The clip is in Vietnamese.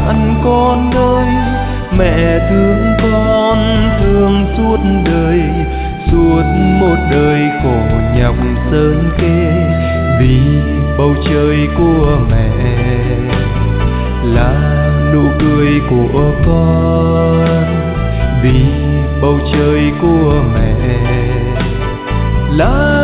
bạn con ơi, mẹ thương con thương suốt đời, suốt một đời khổ nhọc sơn kê, vì bầu trời của mẹ là nụ cười của con, vì bầu trời của mẹ là